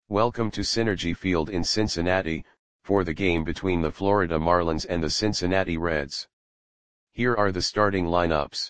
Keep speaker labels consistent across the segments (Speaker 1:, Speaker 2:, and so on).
Speaker 1: Welcome to Synergy Field in Cincinnati, for the game between the Florida Marlins and the Cincinnati Reds. Here are the starting lineups.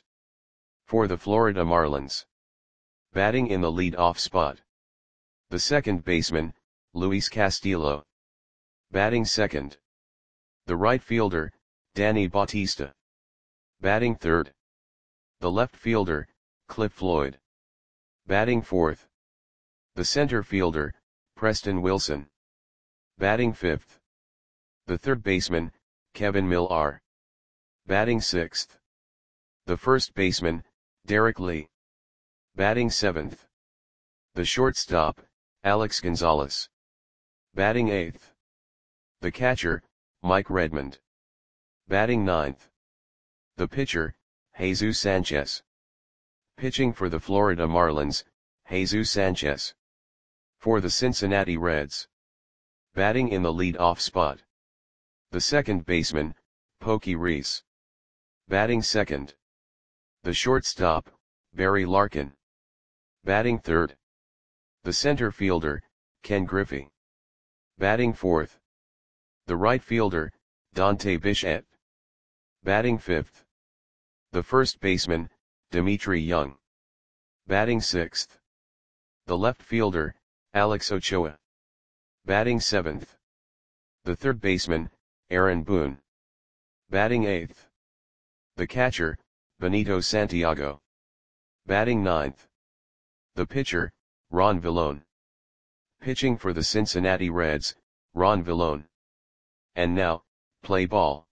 Speaker 1: For the Florida Marlins. Batting in the lead-off spot. The second baseman, Luis Castillo. Batting second. The right fielder, Danny Bautista. Batting third. The left fielder, Cliff Floyd. Batting fourth. The center fielder, Preston Wilson. Batting fifth. The third baseman, Kevin Millar. Batting sixth. The first baseman, Derek Lee. Batting seventh. The shortstop, Alex Gonzalez. Batting eighth. The catcher, Mike Redmond. Batting ninth. The pitcher, Jesus Sanchez. Pitching for the Florida Marlins, Jesus Sanchez. For the Cincinnati Reds. Batting in the lead-off spot. The second baseman, Pokey Reese. Batting second. The shortstop, Barry Larkin. Batting third. The center fielder, Ken Griffey. Batting fourth. The right fielder, Dante Bichette. Batting fifth. The first baseman, Dimitri Young. Batting sixth. The left fielder, Alex Ochoa. Batting seventh. The third baseman, Aaron Boone. Batting eighth. The catcher, Benito Santiago. Batting ninth. The pitcher, Ron Villone. Pitching for the Cincinnati Reds, Ron Villone. And now, play ball.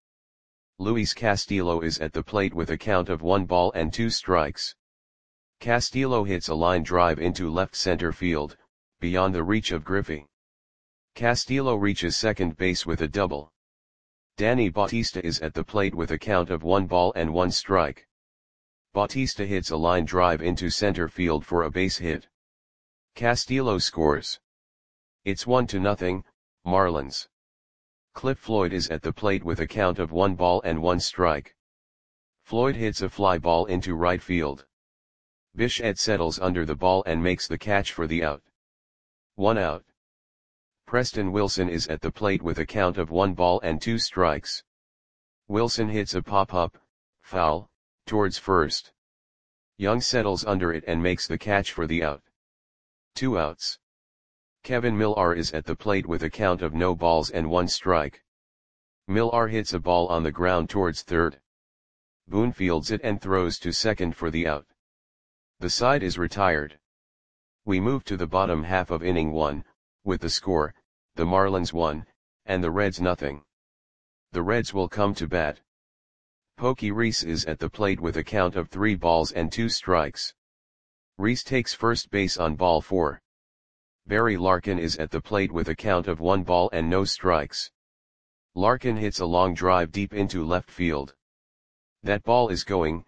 Speaker 1: Luis Castillo is at the plate with a count of 1-2 strikes. Castillo hits a line drive into left center field, beyond the reach of Griffey. Castillo reaches second base with a double. Danny Bautista is at the plate with a count of 1-1 strike. Bautista hits a line drive into center field for a base hit. Castillo scores. It's 1-0, Marlins. Cliff Floyd is at the plate with a count of 1-1 strike. Floyd hits a fly ball into right field. Bichette settles under the ball and makes the catch for the out. 1 out. Preston Wilson is at the plate with a count of 1-2 strikes. Wilson hits a pop-up, foul, towards first. Young settles under it and makes the catch for the out. 2 outs. Kevin Millar is at the plate with a count of 0-1 strike. Millar hits a ball on the ground towards third. Boone fields it and throws to second for the out. The side is retired. We move to the bottom half of inning 1, with the score, the Marlins 1, and the Reds 0. The Reds will come to bat. Pokey Reese is at the plate with a count of 3-2 strikes. Reese takes first base on ball 4. Barry Larkin is at the plate with a count of 1 ball and no strikes. Larkin hits a long drive deep into left field. That ball is gone.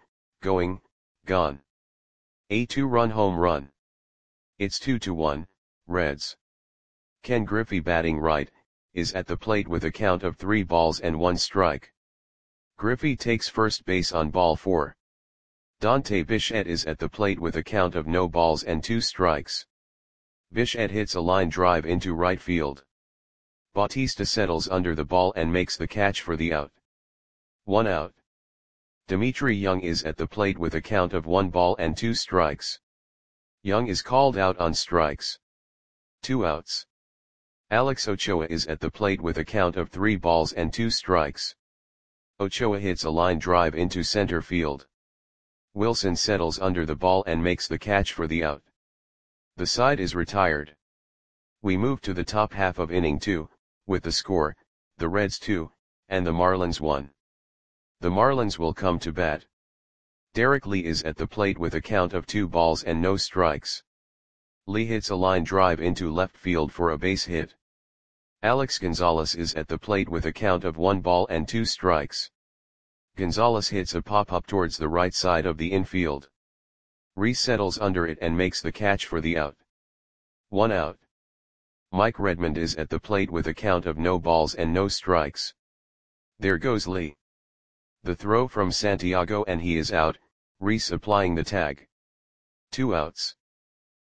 Speaker 1: A 2-run home run. It's 2-1, Reds. Ken Griffey batting right, is at the plate with a count of 3-1 strike. Griffey takes first base on ball 4. Dante Bichette is at the plate with a count of 0-2 strikes. Bichette hits a line drive into right field. Bautista settles under the ball and makes the catch for the out. 1 out. Dimitri Young is at the plate with a count of 1-2 strikes. Young is called out on strikes. 2 outs. Alex Ochoa is at the plate with a count of 3-2 strikes. Ochoa hits a line drive into center field. Wilson settles under the ball and makes the catch for the out. The side is retired. We move to the top half of inning 2, with the score, the Reds 2, and the Marlins 1. The Marlins will come to bat. Derek Lee is at the plate with a count of 2 strikes. Lee hits a line drive into left field for a base hit. Alex Gonzalez is at the plate with a count of 1-2 strikes. Gonzalez hits a pop-up towards the right side of the infield. Reese settles under it and makes the catch for the out. 1 out. Mike Redmond is at the plate with a count of 0 strikes. There goes Lee. The throw from Santiago and he is out, Reese applying the tag. 2 outs.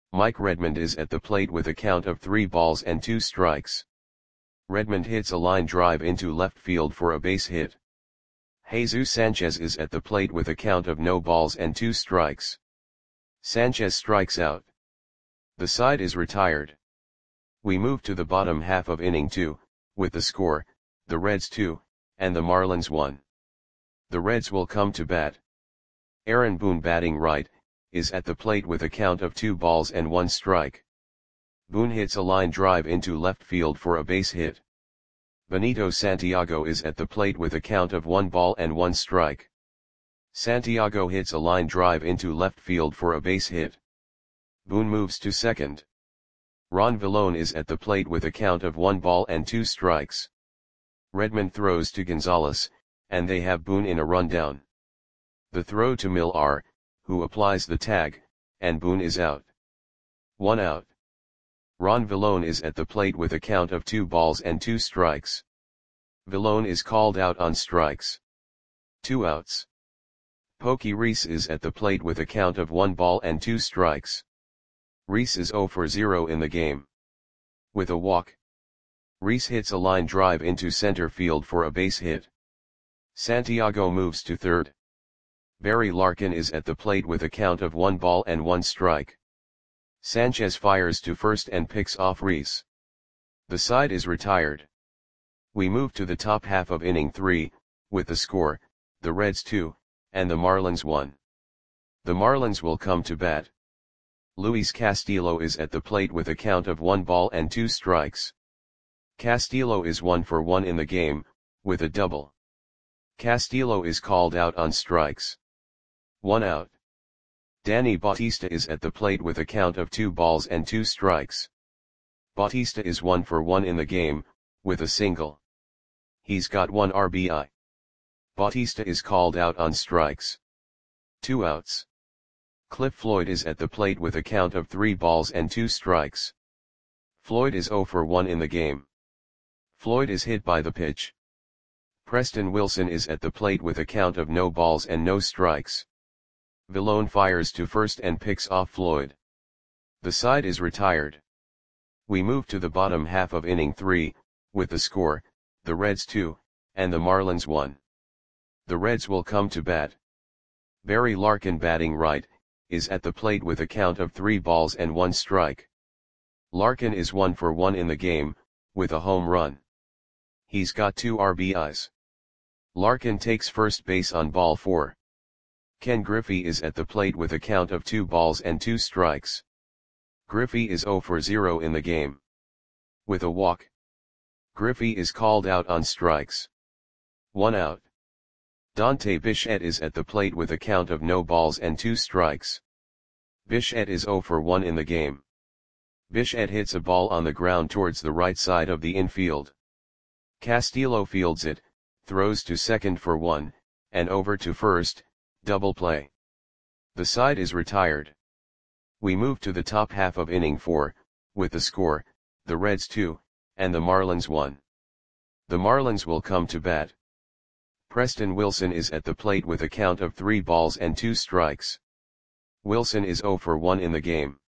Speaker 1: Mike Redmond is at the plate with a count of 3 balls and 2 strikes. Redmond hits a line drive into left field for a base hit. Jesus Sanchez is at the plate with a count of no balls and 2 strikes. Sanchez strikes out. The side is retired. We move to the bottom half of inning 2, with the score, the Reds 2, and the Marlins 1. The Reds will come to bat. Aaron Boone, batting right, is at the plate with a count of 2 balls and 1 strike. Boone hits a line drive into left field for a base hit. Benito Santiago is at the plate with a count of 1 ball and 1 strike. Santiago hits a line drive into left field for a base hit. Boone moves to second. Ron Villone is at the plate with a count of 1 ball and 2 strikes. Redmond throws to Gonzalez, and they have Boone in a rundown. The throw to Millar, who applies the tag, and Boone is out. 1 out. Ron Villone is at the plate with a count of 2 balls and 2 strikes. Villone is called out on strikes. 2 outs. Pokey Reese is at the plate with a count of 1 ball and 2 strikes. Reese is 0 for 0 in the game. With a walk. Reese hits a line drive into center field for a base hit. Santiago moves to third. Barry Larkin is at the plate with a count of 1 ball and 1 strike. Sanchez fires to first and picks off Reese. The side is retired. We move to the top half of inning 3, with the score, the Reds 2, and the Marlins 1. The Marlins will come to bat. Luis Castillo is at the plate with a count of 1 ball and 2 strikes. Castillo is 1 for 1 in the game, with a double. Castillo is called out on strikes. 1 out. Danny Bautista is at the plate with a count of 2 balls and 2 strikes. Bautista is 1 for 1 in the game, with a single. He's got 1 RBI. Bautista is called out on strikes. 2 outs. Cliff Floyd is at the plate with a count of 3 balls and 2 strikes. Floyd is 0 for 1 in the game. Floyd is hit by the pitch. Preston Wilson is at the plate with a count of no balls and no strikes. Villone fires to first and picks off Floyd. The side is retired. We move to the bottom half of inning 3, with the score, the Reds 2, and the Marlins 1. The Reds will come to bat. Barry Larkin, batting right, is at the plate with a count of 3 balls and 1 strike. Larkin is 1 for 1 in the game, with a home run. He's got 2 RBIs. Larkin takes first base on ball 4. Ken Griffey is at the plate with a count of 2 balls and 2 strikes. Griffey is 0 for 0 in the game. With a walk. Griffey is called out on strikes. 1 out. Dante Bichette is at the plate with a count of no balls and 2 strikes. Bichette is 0 for 1 in the game. Bichette hits a ball on the ground towards the right side of the infield. Castillo fields it, throws to second for 1, and over to first, double play. The side is retired. We move to the top half of inning 4, with the score, the Reds 2, and the Marlins 1. The Marlins will come to bat. Preston Wilson is at the plate with a count of 3 balls and 2 strikes. Wilson is 0 for 1 in the game.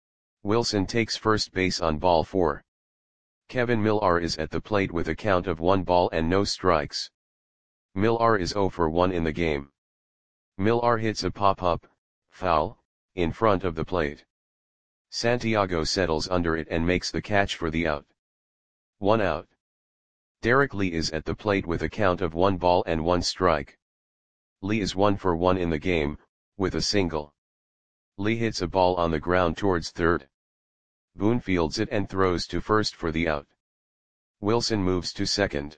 Speaker 1: Wilson takes first base on ball 4. Kevin Millar is at the plate with a count of 1 ball and no strikes. Millar is 0 for 1 in the game. Millar hits a pop-up, foul, in front of the plate. Santiago settles under it and makes the catch for the out. 1 out. Derek Lee is at the plate with a count of 1 ball and 1 strike. Lee is 1 for 1 in the game, with a single. Lee hits a ball on the ground towards third. Boone fields it and throws to first for the out. Wilson moves to second.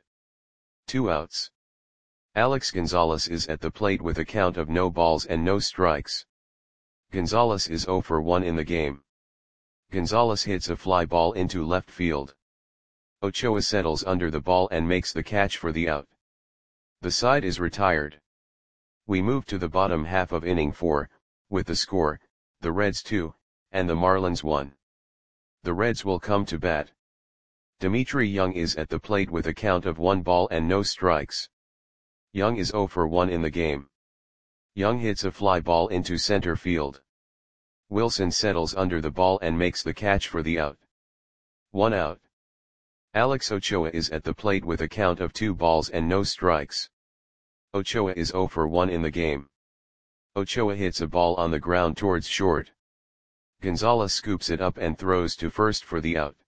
Speaker 1: 2 outs. Alex Gonzalez is at the plate with a count of no balls and no strikes. Gonzalez is 0 for 1 in the game. Gonzalez hits a fly ball into left field. Ochoa settles under the ball and makes the catch for the out. The side is retired. We move to the bottom half of inning 4, with the score, the Reds 2, and the Marlins 1. The Reds will come to bat. Dimitri Young is at the plate with a count of 1 ball and no strikes. Young is 0 for 1 in the game. Young hits a fly ball into center field. Wilson settles under the ball and makes the catch for the out. 1 out. Alex Ochoa is at the plate with a count of 2 balls and no strikes. Ochoa is 0 for 1 in the game. Ochoa hits a ball on the ground towards short. Gonzalez scoops it up and throws to first for the out.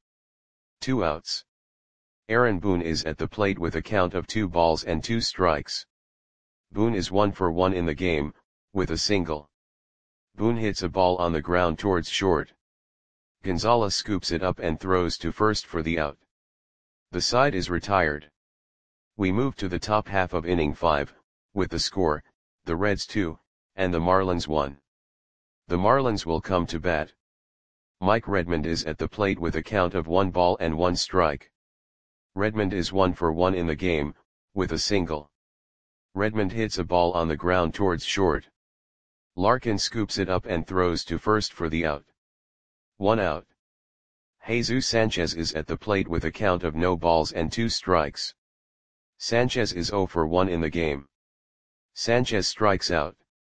Speaker 1: 2 outs. Aaron Boone is at the plate with a count of 2 balls and 2 strikes. Boone is 1 for 1 in the game, with a single. Boone hits a ball on the ground towards short. Gonzalez scoops it up and throws to first for the out. The side is retired. We move to the top half of inning 5, with the score, the Reds 2, and the Marlins 1. The Marlins will come to bat. Mike Redmond is at the plate with a count of 1 ball and 1 strike. Redmond is 1 for 1 in the game, with a single. Redmond hits a ball on the ground towards short. Larkin scoops it up and throws to first for the out. 1 out. Jesus Sanchez is at the plate with a count of no balls and 2 strikes. Sanchez is 0 for 1 in the game. Sanchez strikes out.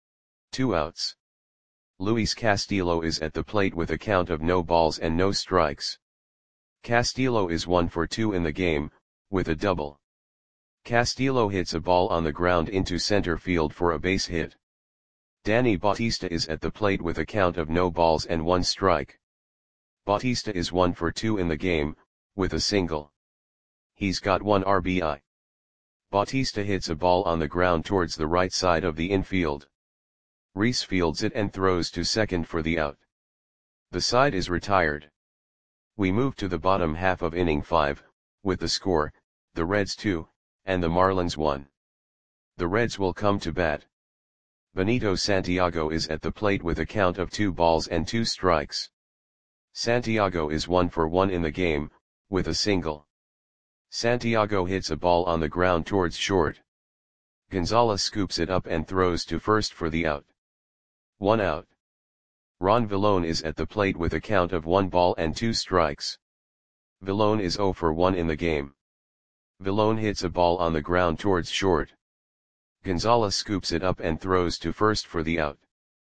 Speaker 1: 2 outs. Luis Castillo is at the plate with a count of no balls and no strikes. Castillo is 1 for 2 in the game, with a double. Castillo hits a ball on the ground into center field for a base hit. Danny Bautista is at the plate with a count of no balls and 1 strike. Bautista is 1 for 2 in the game, with a single. He's got 1 RBI. Bautista hits a ball on the ground towards the right side of the infield. Rhys fields it and throws to second for the out. The side is retired. We move to the bottom half of inning 5, with the score, the Reds 2, and the Marlins 1. The Reds will come to bat. Benito Santiago is at the plate with a count of 2 balls and 2 strikes. Santiago is 1 for 1 in the game, with a single. Santiago hits a ball on the ground towards short. Gonzalez scoops it up and throws to first for the out. 1 out. Ron Villone is at the plate with a count of 1 ball and 2 strikes. Villone is 0 for 1 in the game. Villone hits a ball on the ground towards short. Gonzalez scoops it up and throws to first for the out.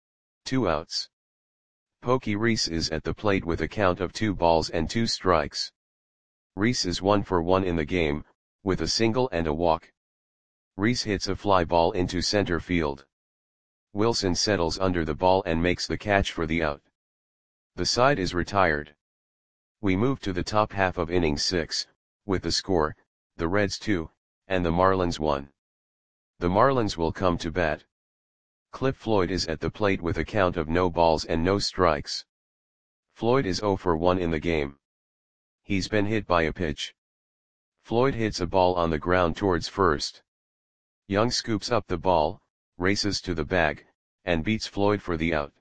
Speaker 1: 2 outs. Pokey Rhys is at the plate with a count of 2 balls and 2 strikes. Rhys is 1 for 1 in the game, with a single and a walk. Rhys hits a fly ball into center field. Wilson settles under the ball and makes the catch for the out. The side is retired. We move to the top half of inning 6, with the score, the Reds 2, and the Marlins 1. The Marlins will come to bat. Cliff Floyd is at the plate with a count of no balls and no strikes. Floyd is 0 for 1 in the game. He's been hit by a pitch. Floyd hits a ball on the ground towards first. Young scoops up the ball, races to the bag, and beats Floyd for the out.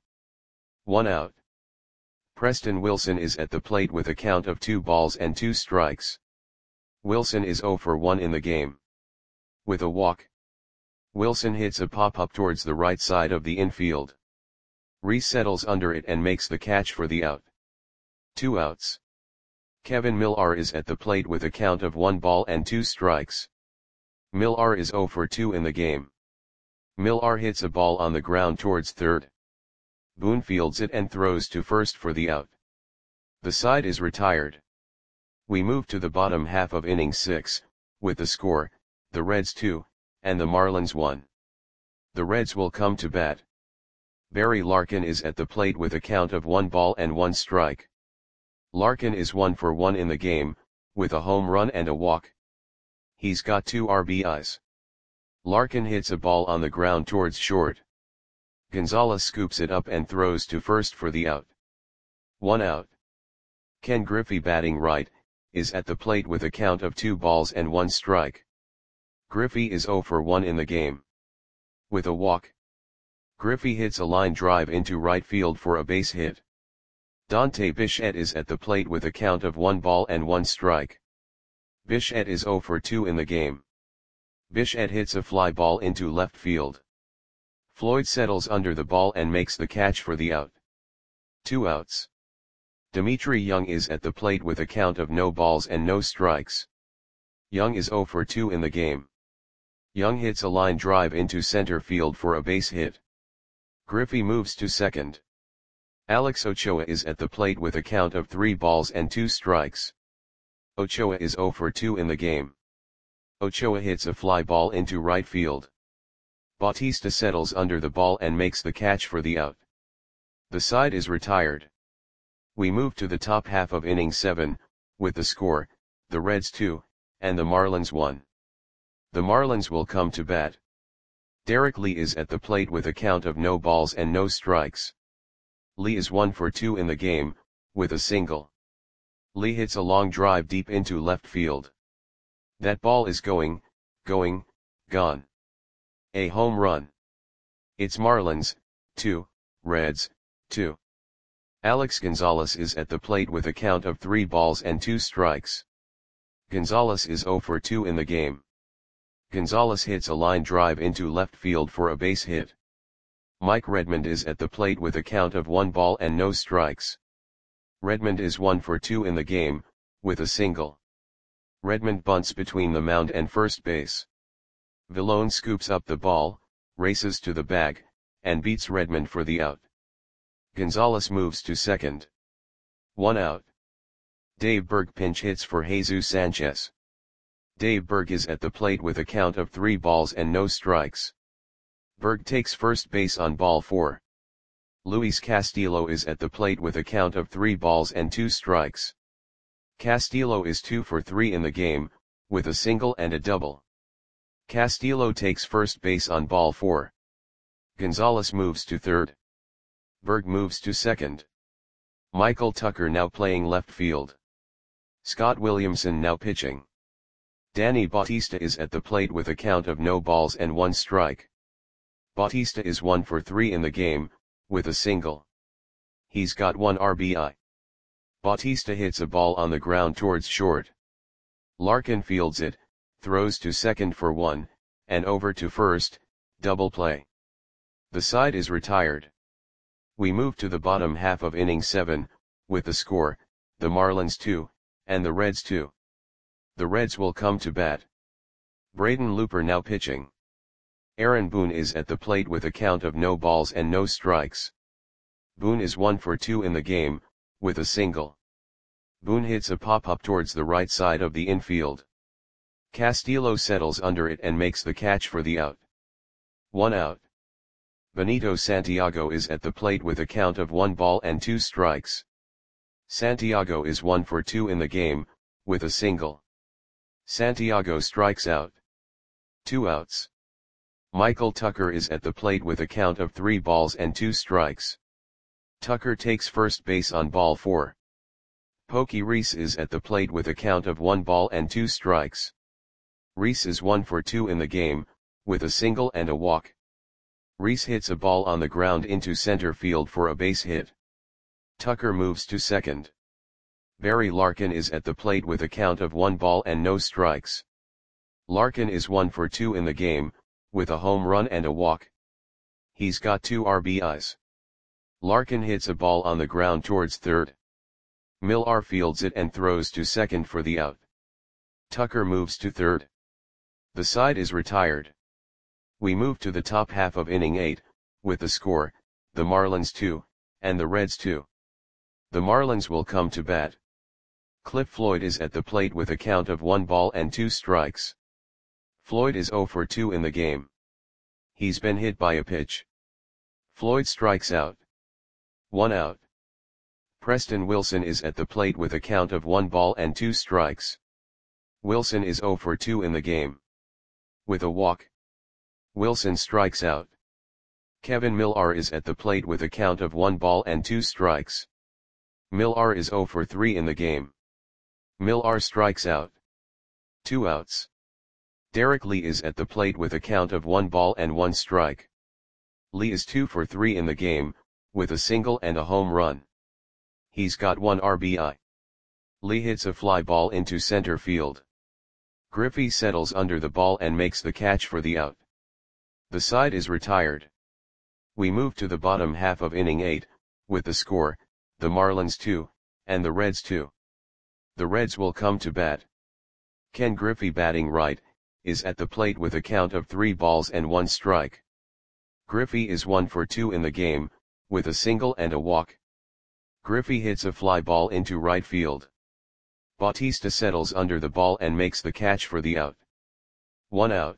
Speaker 1: 1 out. Preston Wilson is at the plate with a count of 2 balls and 2 strikes. Wilson is 0 for 1 in the game. With a walk. Wilson hits a pop-up towards the right side of the infield. Rhys settles under it and makes the catch for the out. 2 outs. Kevin Millar is at the plate with a count of 1 ball and 2 strikes. Millar is 0 for 2 in the game. Millar hits a ball on the ground towards third. Boone fields it and throws to first for the out. The side is retired. We move to the bottom half of inning 6, with the score, the Reds 2, and the Marlins 1. The Reds will come to bat. Barry Larkin is at the plate with a count of 1 ball and 1 strike. Larkin is 1 for 1 in the game, with a home run and a walk. He's got 2 RBIs. Larkin hits a ball on the ground towards short. Gonzalez scoops it up and throws to first for the out. 1 out. Ken Griffey, batting right, is at the plate with a count of 2 balls and 1 strike. Griffey is 0 for 1 in the game. With a walk. Griffey hits a line drive into right field for a base hit. Dante Bichette is at the plate with a count of 1 ball and 1 strike. Bichette is 0 for 2 in the game. Bichette hits a fly ball into left field. Floyd settles under the ball and makes the catch for the out. 2 outs. Dimitri Young is at the plate with a count of no balls and no strikes. Young is 0 for 2 in the game. Young hits a line drive into center field for a base hit. Griffey moves to second. Alex Ochoa is at the plate with a count of 3 balls and 2 strikes. Ochoa is 0 for 2 in the game. Ochoa hits a fly ball into right field. Bautista settles under the ball and makes the catch for the out. The side is retired. We move to the top half of inning 7, with the score, the Reds 2, and the Marlins 1. The Marlins will come to bat. Derek Lee is at the plate with a count of no balls and no strikes. Lee is 1 for 2 in the game, with a single. Lee hits a long drive deep into left field. That ball is going, gone. A home run. It's Marlins, 2, Reds, 2. Alex Gonzalez is at the plate with a count of 3 balls and 2 strikes. Gonzalez is 0 for 2 in the game. Gonzalez hits a line drive into left field for a base hit. Mike Redmond is at the plate with a count of 1 ball and no strikes. Redmond is 1 for 2 in the game, with a single. Redmond bunts between the mound and first base. Villone scoops up the ball, races to the bag, and beats Redmond for the out. Gonzalez moves to second. 1 out. Dave Berg pinch hits for Jesus Sanchez. Dave Berg is at the plate with a count of 3 balls and no strikes. Berg takes first base on ball 4. Luis Castillo is at the plate with a count of 3 balls and 2 strikes. Castillo is 2 for 3 in the game, with a single and a double. Castillo takes first base on ball 4. Gonzalez moves to third. Berg moves to second. Michael Tucker now playing left field. Scott Williamson now pitching. Danny Bautista is at the plate with a count of no balls and 1 strike. Bautista is 1 for 3 in the game, with a single. He's got 1 RBI. Bautista hits a ball on the ground towards short. Larkin fields it, throws to second for 1, and over to first, double play. The side is retired. We move to the bottom half of inning 7, with the score, the Marlins 2, and the Reds 2. The Reds will come to bat. Braden Looper now pitching. Aaron Boone is at the plate with a count of no balls and no strikes. Boone is 1 for 2 in the game, with a single. Boone hits a pop-up towards the right side of the infield. Castillo settles under it and makes the catch for the out. 1 out. Benito Santiago is at the plate with a count of 1 ball and 2 strikes. Santiago is 1 for 2 in the game, with a single. Santiago strikes out. 2 outs. Michael Tucker is at the plate with a count of 3 balls and 2 strikes. Tucker takes first base on ball 4. Pokey Reese is at the plate with a count of 1 ball and 2 strikes. Reese is 1 for 2 in the game, with a single and a walk. Reese hits a ball on the ground into center field for a base hit. Tucker moves to second. Barry Larkin is at the plate with a count of 1 ball and no strikes. Larkin is 1 for 2 in the game, with a home run and a walk. He's got 2 RBIs. Larkin hits a ball on the ground towards third. Millar fields it and throws to second for the out. Tucker moves to third. The side is retired. We move to the top half of inning 8, with the score, the Marlins 2, and the Reds 2. The Marlins will come to bat. Cliff Floyd is at the plate with a count of 1 ball and 2 strikes. Floyd is 0 for 2 in the game. He's been hit by a pitch. Floyd strikes out. 1 out. Preston Wilson is at the plate with a count of 1 ball and 2 strikes. Wilson is 0 for 2 in the game. With a walk. Wilson strikes out. Kevin Millar is at the plate with a count of 1 ball and 2 strikes. Millar is 0 for 3 in the game. Millar strikes out. 2 outs. Derek Lee is at the plate with a count of 1 ball and 1 strike. Lee is 2 for 3 in the game, with a single and a home run. He's got 1 RBI. Lee hits a fly ball into center field. Griffey settles under the ball and makes the catch for the out. The side is retired. We move to the bottom half of inning 8, with the score, the Marlins 2, and the Reds 2. The Reds will come to bat. Ken Griffey batting right, is at the plate with a count of 3 balls and 1 strike. Griffey is 1 for 2 in the game, with a single and a walk. Griffey hits a fly ball into right field. Bautista settles under the ball and makes the catch for the out. 1 out.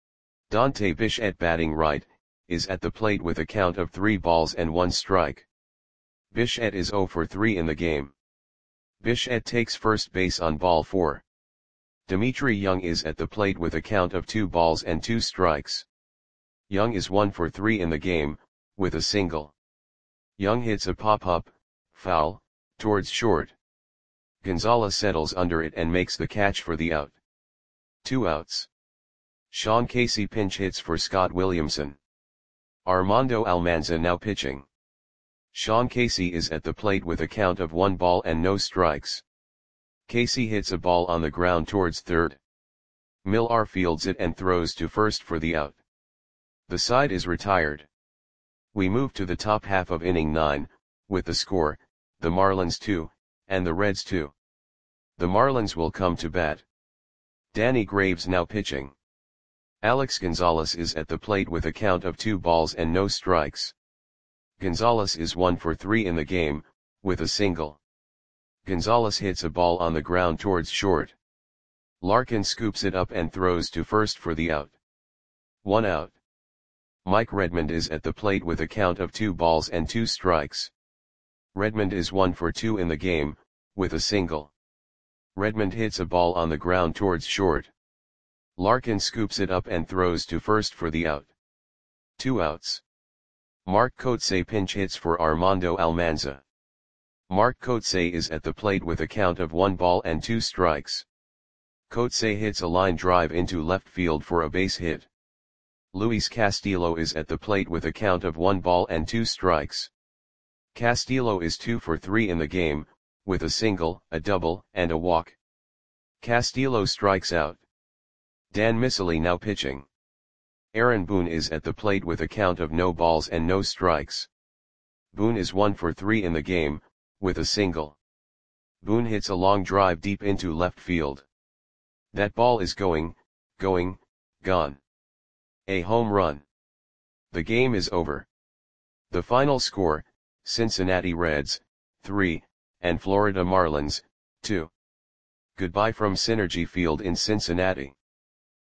Speaker 1: Dante Bichette, batting right, is at the plate with a count of 3 balls and 1 strike. Bichette is 0 for 3 in the game. Bichette takes first base on ball 4. Dimitri Young is at the plate with a count of 2 balls and 2 strikes. Young is 1 for 3 in the game, with a single. Young hits a pop-up, foul, towards short. Gonzalez settles under it and makes the catch for the out. 2 outs. Sean Casey pinch hits for Scott Williamson. Armando Almanza now pitching. Sean Casey is at the plate with a count of 1 ball and no strikes. Casey hits a ball on the ground towards third. Millar fields it and throws to first for the out. The side is retired. We move to the top half of inning 9, with the score, the Marlins 2, and the Reds 2. The Marlins will come to bat. Danny Graves now pitching. Alex Gonzalez is at the plate with a count of 2 balls and no strikes. Gonzalez is 1 for 3 in the game, with a single. Gonzalez hits a ball on the ground towards short. Larkin scoops it up and throws to first for the out. 1 out. Mike Redmond is at the plate with a count of 2 balls and 2 strikes. Redmond is 1 for 2 in the game, with a single. Redmond hits a ball on the ground towards short. Larkin scoops it up and throws to first for the out. 2 outs. Mark Kotsay pinch hits for Armando Almanza. Mark Kotsay is at the plate with a count of 1 ball and 2 strikes. Kotsay hits a line drive into left field for a base hit. Luis Castillo is at the plate with a count of 1 ball and 2 strikes. Castillo is 2 for 3 in the game, with a single, a double, and a walk. Castillo strikes out. Dan Miceli now pitching. Aaron Boone is at the plate with a count of no balls and no strikes. Boone is 1 for 3 in the game, with a single. Boone hits a long drive deep into left field. That ball is going, gone. A home run. The game is over. The final score, Cincinnati Reds, 3, and Florida Marlins, 2. Goodbye from Synergy Field in Cincinnati.